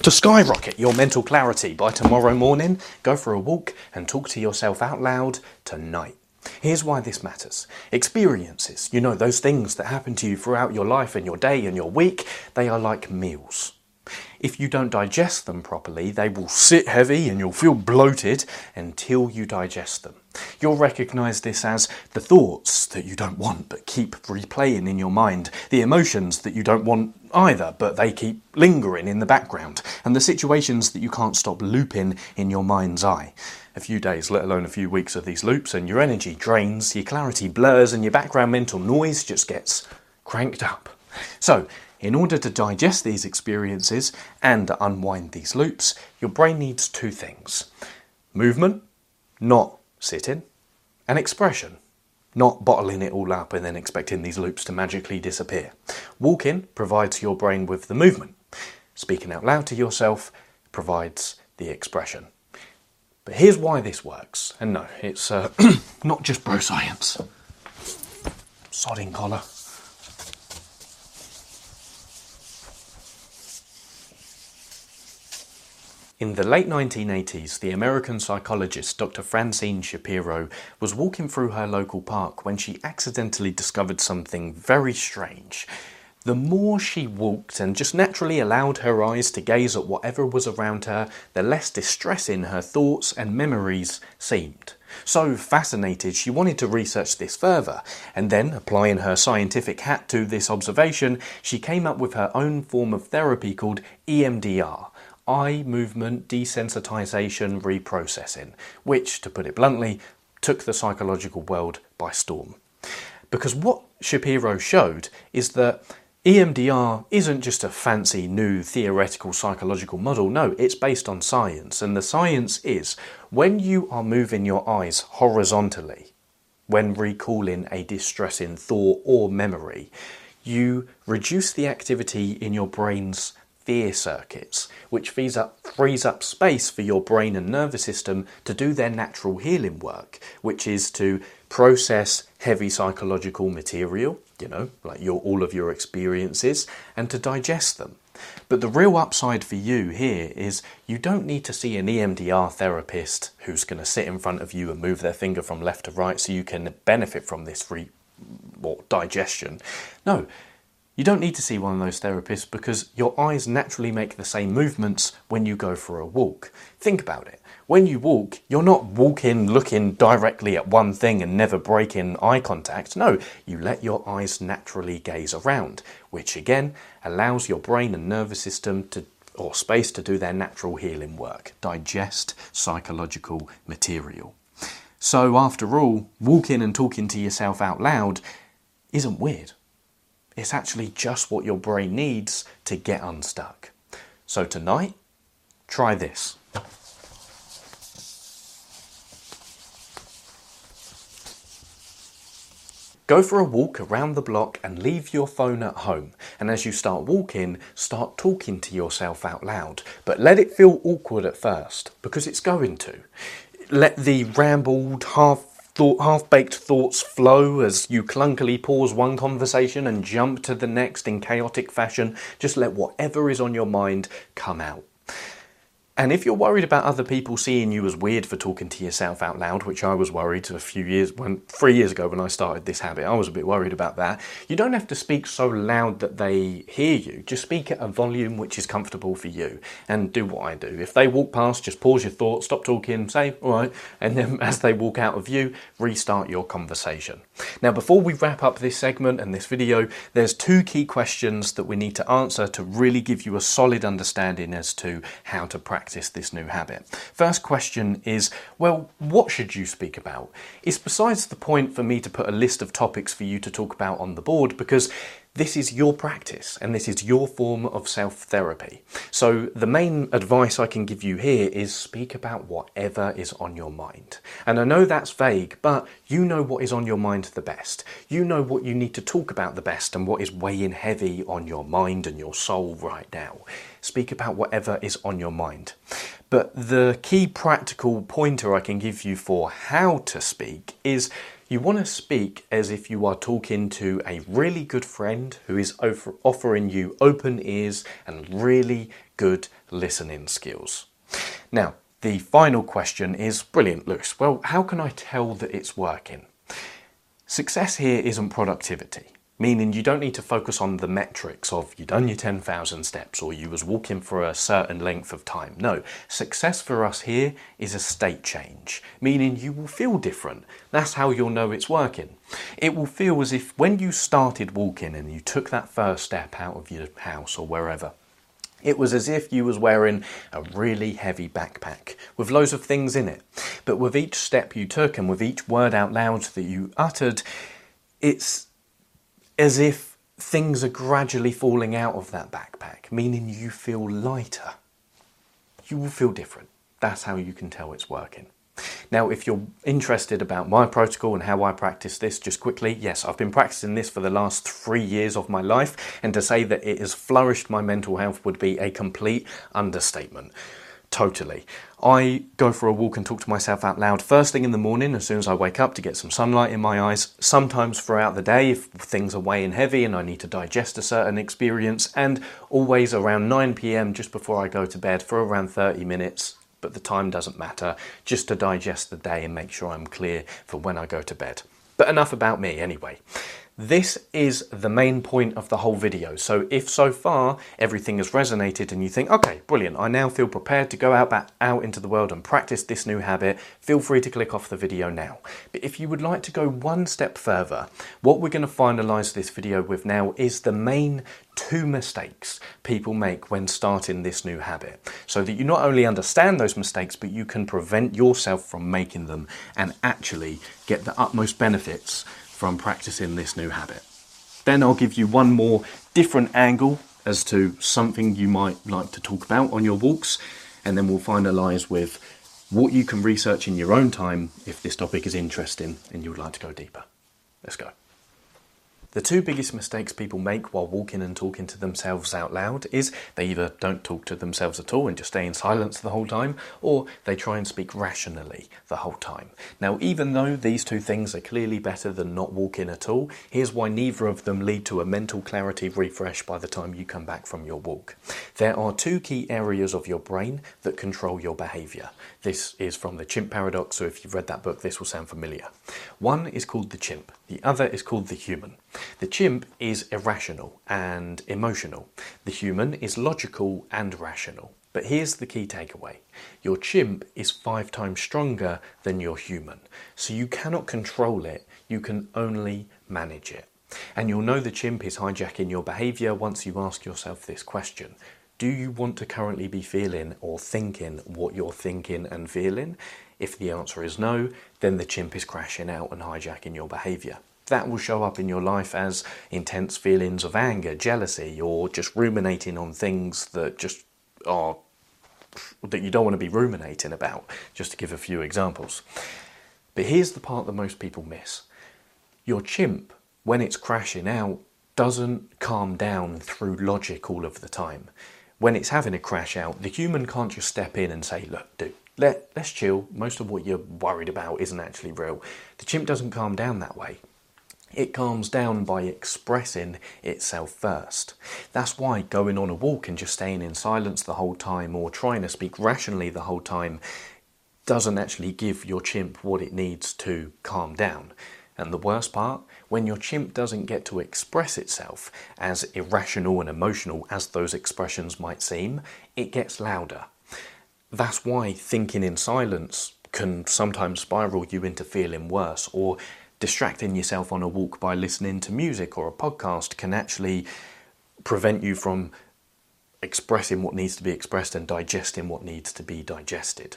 To skyrocket your mental clarity by tomorrow morning, go for a walk and talk to yourself out loud tonight. Here's why this matters. Experiences, those things that happen to you throughout your life and your day and your week, they are like meals. If you don't digest them properly, they will sit heavy and you'll feel bloated until you digest them. You'll recognise this as the thoughts that you don't want but keep replaying in your mind, the emotions that you don't want either but they keep lingering in the background, and the situations that you can't stop looping in your mind's eye. A few days, let alone a few weeks of these loops, and your energy drains, your clarity blurs, and your background mental noise just gets cranked up. So, in order to digest these experiences and unwind these loops, your brain needs two things. Movement, not sitting, and expression, not bottling it all up and then expecting these loops to magically disappear. Walking provides your brain with the movement. Speaking out loud to yourself provides the expression. But here's why this works. And no, it's not just bro science. Sodding collar. In the late 1980s, the American psychologist Dr. Francine Shapiro was walking through her local park when she accidentally discovered something very strange. The more she walked and just naturally allowed her eyes to gaze at whatever was around her, the less distressing her thoughts and memories seemed. So fascinated, she wanted to research this further, and then, applying her scientific hat to this observation, she came up with her own form of therapy called EMDR. Eye movement desensitization reprocessing, which, to put it bluntly, took the psychological world by storm. Because what Shapiro showed is that EMDR isn't just a fancy new theoretical psychological model. No, it's based on science, and the science is when you are moving your eyes horizontally, when recalling a distressing thought or memory, you reduce the activity in your brain's fear circuits, which frees up space for your brain and nervous system to do their natural healing work, which is to process heavy psychological material, like all of your experiences, and to digest them. But the real upside for you here is you don't need to see an EMDR therapist who's going to sit in front of you and move their finger from left to right so you can benefit from this digestion. No. You don't need to see one of those therapists because your eyes naturally make the same movements when you go for a walk. Think about it. When you walk, you're not walking looking directly at one thing and never breaking eye contact. No, you let your eyes naturally gaze around, which again allows your brain and nervous system or space to do their natural healing work, digest psychological material. So after all, walking and talking to yourself out loud isn't weird. It's actually just what your brain needs to get unstuck. So tonight, try this. Go for a walk around the block and leave your phone at home. And as you start walking, start talking to yourself out loud. But let it feel awkward at first, because it's going to. Let the rambled, half-baked thoughts flow as you clunkily pause one conversation and jump to the next in chaotic fashion. Just let whatever is on your mind come out. And if you're worried about other people seeing you as weird for talking to yourself out loud, which I was worried 3 years ago when I started this habit, I was a bit worried about that. You don't have to speak so loud that they hear you. Just speak at a volume which is comfortable for you and do what I do. If they walk past, just pause your thoughts, stop talking, say, all right, and then as they walk out of view, restart your conversation. Now, before we wrap up this segment and this video, there's two key questions that we need to answer to really give you a solid understanding as to how to practice this new habit. First question is, well, what should you speak about? It's besides the point for me to put a list of topics for you to talk about on the board because this is your practice and this is your form of self-therapy. So the main advice I can give you here is speak about whatever is on your mind. And I know that's vague, but you know what is on your mind the best. You know what you need to talk about the best and what is weighing heavy on your mind and your soul right now. Speak about whatever is on your mind. But the key practical pointer I can give you for how to speak is You want to speak as if you are talking to a really good friend who is offering you open ears and really good listening skills. Now, the final question is, brilliant, Lewis. Well, how can I tell that it's working? Success here isn't productivity, meaning you don't need to focus on the metrics of you done your 10,000 steps or you was walking for a certain length of time. No, success for us here is a state change, meaning you will feel different. That's how you'll know it's working. It will feel as if when you started walking and you took that first step out of your house or wherever, it was as if you was wearing a really heavy backpack with loads of things in it. But with each step you took and with each word out loud that you uttered, it's as if things are gradually falling out of that backpack, meaning you feel lighter. You will feel different. That's how you can tell it's working. Now, if you're interested about my protocol and how I practice this, just quickly, yes, I've been practicing this for the last 3 years of my life, and to say that it has flourished my mental health would be a complete understatement. Totally. I go for a walk and talk to myself out loud first thing in the morning as soon as I wake up to get some sunlight in my eyes, sometimes throughout the day if things are weighing heavy and I need to digest a certain experience, and always around 9 p.m. just before I go to bed for around 30 minutes, but the time doesn't matter, just to digest the day and make sure I'm clear for when I go to bed. But enough about me anyway. This is the main point of the whole video, so if so far everything has resonated and you think, okay, brilliant, I now feel prepared to go out into the world and practice this new habit, feel free to click off the video now. But if you would like to go one step further, what we're going to finalise this video with now is the main 2 mistakes people make when starting this new habit, so that you not only understand those mistakes, but you can prevent yourself from making them and actually get the utmost benefits from practicing this new habit. Then I'll give you one more different angle as to something you might like to talk about on your walks, and then we'll finalise with what you can research in your own time if this topic is interesting and you would like to go deeper. Let's go. The 2 biggest mistakes people make while walking and talking to themselves out loud is they either don't talk to themselves at all and just stay in silence the whole time, or they try and speak rationally the whole time. Now, even though these 2 things are clearly better than not walking at all, here's why neither of them lead to a mental clarity refresh by the time you come back from your walk. There are 2 key areas of your brain that control your behaviour. This is from the chimp paradox, so if you've read that book, this will sound familiar. One is called the chimp, the other is called the human. The chimp is irrational and emotional. The human is logical and rational. But here's the key takeaway. Your chimp is 5 times stronger than your human. So you cannot control it, you can only manage it. And you'll know the chimp is hijacking your behaviour once you ask yourself this question. Do you want to currently be feeling or thinking what you're thinking and feeling? If the answer is no, then the chimp is crashing out and hijacking your behaviour. That will show up in your life as intense feelings of anger, jealousy, or just ruminating on things that just are that you don't want to be ruminating about, just to give a few examples. But here's the part that most people miss. Your chimp, when it's crashing out, doesn't calm down through logic all of the time. When it's having a crash out, the human can't just step in and say, look, dude, let's chill. Most of what you're worried about isn't actually real. The chimp doesn't calm down that way. It calms down by expressing itself first. That's why going on a walk and just staying in silence the whole time or trying to speak rationally the whole time doesn't actually give your chimp what it needs to calm down. And the worst part, when your chimp doesn't get to express itself, as irrational and emotional as those expressions might seem, it gets louder. That's why thinking in silence can sometimes spiral you into feeling worse, or distracting yourself on a walk by listening to music or a podcast can actually prevent you from expressing what needs to be expressed and digesting what needs to be digested.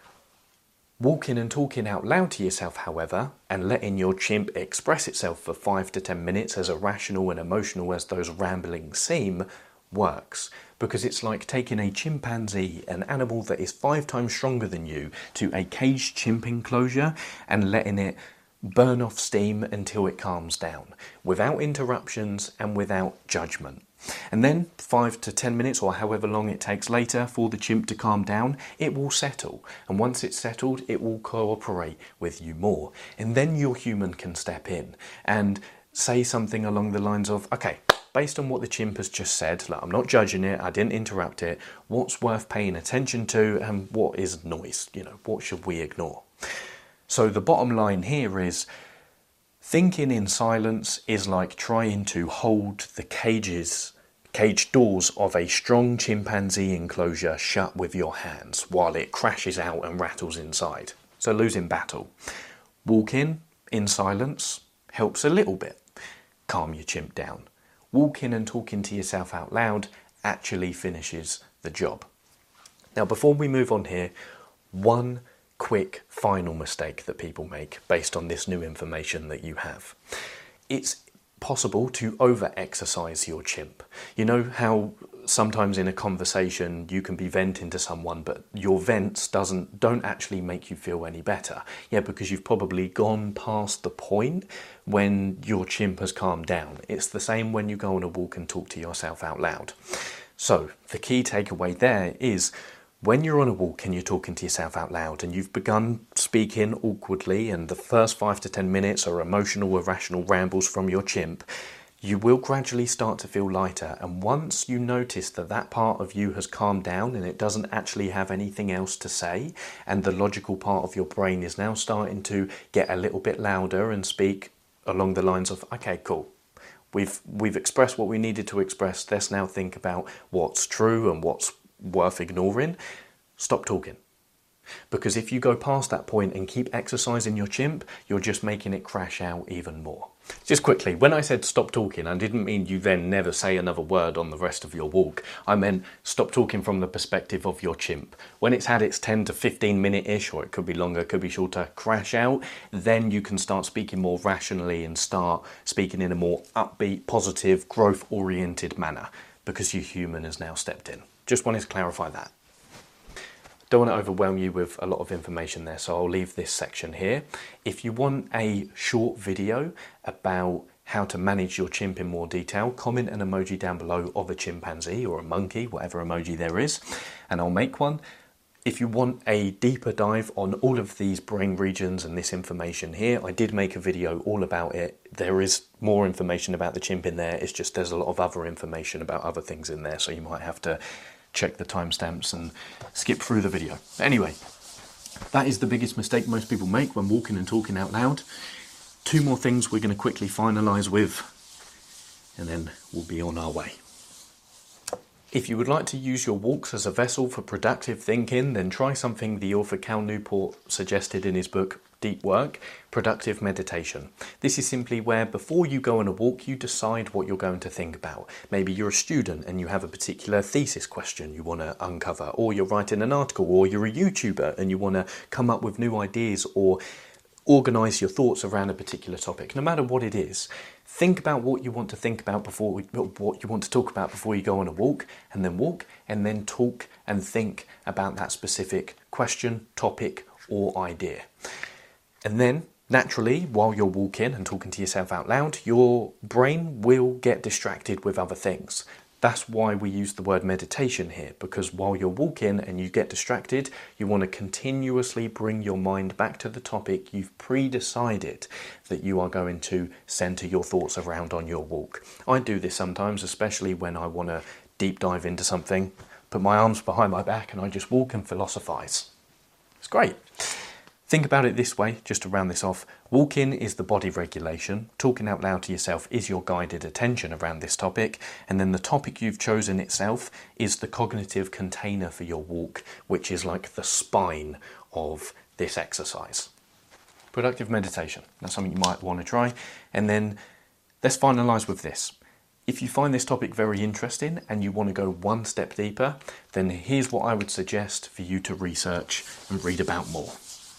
Walking and talking out loud to yourself, however, and letting your chimp express itself for 5 to 10 minutes, as irrational and emotional as those ramblings seem, works. Because it's like taking a chimpanzee, an animal that is 5 times stronger than you, to a caged chimp enclosure and letting it burn off steam until it calms down, without interruptions and without judgment. And then 5 to 10 minutes or however long it takes later for the chimp to calm down, it will settle. And once it's settled, it will cooperate with you more. And then your human can step in and say something along the lines of, okay, based on what the chimp has just said, like, I'm not judging it, I didn't interrupt it, what's worth paying attention to and what is noise? What should we ignore? So the bottom line here is, thinking in silence is like trying to hold the cage doors of a strong chimpanzee enclosure shut with your hands while it crashes out and rattles inside. So losing battle. Walking in silence helps a little bit. Calm your chimp down. Walking and talking to yourself out loud actually finishes the job. Now, before we move on here, one quick final mistake that people make based on this new information that you have. It's possible to over-exercise your chimp. You know how sometimes in a conversation you can be venting to someone, but your vents don't actually make you feel any better. Yeah, because you've probably gone past the point when your chimp has calmed down. It's the same when you go on a walk and talk to yourself out loud. So the key takeaway there is, when you're on a walk and you're talking to yourself out loud and you've begun speaking awkwardly and the first 5 to 10 minutes are emotional, irrational rambles from your chimp, you will gradually start to feel lighter. And once you notice that that part of you has calmed down and it doesn't actually have anything else to say, and the logical part of your brain is now starting to get a little bit louder and speak along the lines of, okay, cool. We've expressed what we needed to express. Let's now think about what's true and what's worth ignoring. Stop talking. Because if you go past that point and keep exercising your chimp, you're just making it crash out even more. Just quickly, when I said stop talking, I didn't mean you then never say another word on the rest of your walk. I meant stop talking from the perspective of your chimp. When it's had its 10 to 15 minute-ish, or it could be longer, could be shorter, crash out, then you can start speaking more rationally and start speaking in a more upbeat, positive, growth-oriented manner, because your human has now stepped in. Just wanted to clarify that. Don't want to overwhelm you with a lot of information there, so I'll leave this section here. If you want a short video about how to manage your chimp in more detail, comment an emoji down below of a chimpanzee or a monkey, whatever emoji there is, and I'll make one. If you want a deeper dive on all of these brain regions and this information here, I did make a video all about it. There is more information about the chimp in there, it's just there's a lot of other information about other things in there, so you might have to check the timestamps and skip through the video. Anyway, that is the biggest mistake most people make when walking and talking out loud. 2 more things we're going to quickly finalise with, and then we'll be on our way. If you would like to use your walks as a vessel for productive thinking, then try something the author Cal Newport suggested in his book Deep Work, productive meditation. This is simply where before you go on a walk, you decide what you're going to think about. Maybe you're a student and you have a particular thesis question you want to uncover, or you're writing an article, or you're a YouTuber and you want to come up with new ideas or organise your thoughts around a particular topic. No matter what it is, think about what you want to think about what you want to talk about before you go on a walk, and then talk and think about that specific question, topic, or idea. And then, naturally, while you're walking and talking to yourself out loud, your brain will get distracted with other things. That's why we use the word meditation here, because while you're walking and you get distracted, you want to continuously bring your mind back to the topic you've pre-decided that you are going to centre your thoughts around on your walk. I do this sometimes, especially when I want to deep dive into something, put my arms behind my back and I just walk and philosophise. It's great. Think about it this way, just to round this off. Walking is the body regulation, talking out loud to yourself is your guided attention around this topic, and then the topic you've chosen itself is the cognitive container for your walk, which is like the spine of this exercise. Productive meditation, that's something you might want to try. And then let's finalise with this. If you find this topic very interesting and you want to go one step deeper, then here's what I would suggest for you to research and read about more.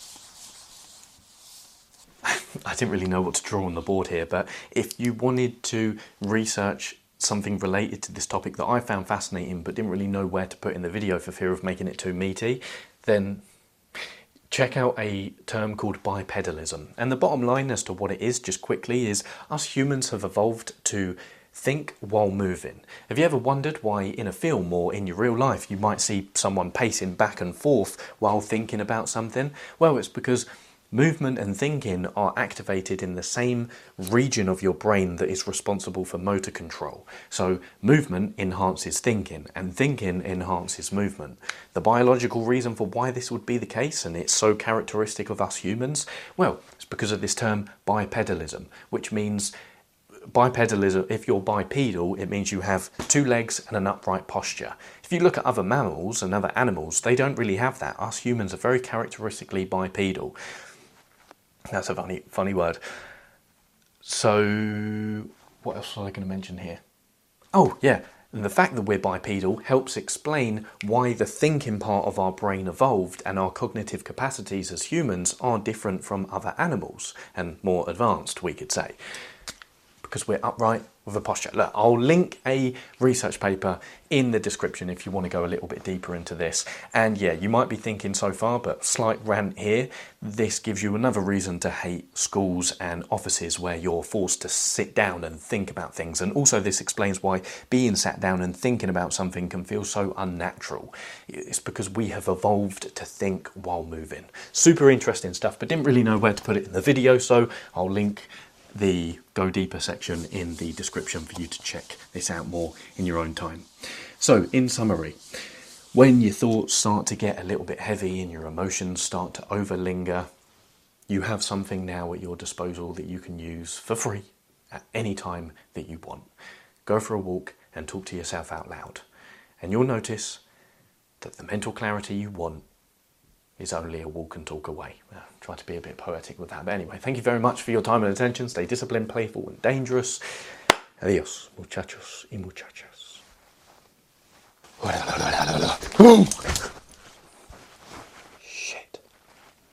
I didn't really know what to draw on the board here, but if you wanted to research something related to this topic that I found fascinating but didn't really know where to put in the video for fear of making it too meaty, then check out a term called bipedalism. And the bottom line as to what it is, just quickly, is us humans have evolved to think while moving. Have you ever wondered why in a film or in your real life you might see someone pacing back and forth while thinking about something? Well, it's because movement and thinking are activated in the same region of your brain that is responsible for motor control. So movement enhances thinking, and thinking enhances movement. The biological reason for why this would be the case, and it's so characteristic of us humans, well, it's because of this term bipedalism, which means bipedalism, if you're bipedal, it means you have two legs and an upright posture. If you look at other mammals and other animals, they don't really have that. Us humans are very characteristically bipedal. That's a funny word. So, what else was I going to mention here? Oh, yeah. And the fact that we're bipedal helps explain why the thinking part of our brain evolved and our cognitive capacities as humans are different from other animals and more advanced, we could say. Because we're upright with a posture. Look, I'll link a research paper in the description if you want to go a little bit deeper into this. And yeah, you might be thinking so far, but slight rant here, this gives you another reason to hate schools and offices where you're forced to sit down and think about things. And also this explains why being sat down and thinking about something can feel so unnatural. It's because we have evolved to think while moving. Super interesting stuff, but didn't really know where to put it in the video, so I'll link the Go Deeper section in the description for you to check this out more in your own time. So, in summary, when your thoughts start to get a little bit heavy and your emotions start to overlinger, you have something now at your disposal that you can use for free at any time that you want. Go for a walk and talk to yourself out loud. And you'll notice that the mental clarity you want is only a walk and talk away. Try to be a bit poetic with that. But anyway, thank you very much for your time and attention. Stay disciplined, playful and dangerous. Adios, muchachos y muchachas.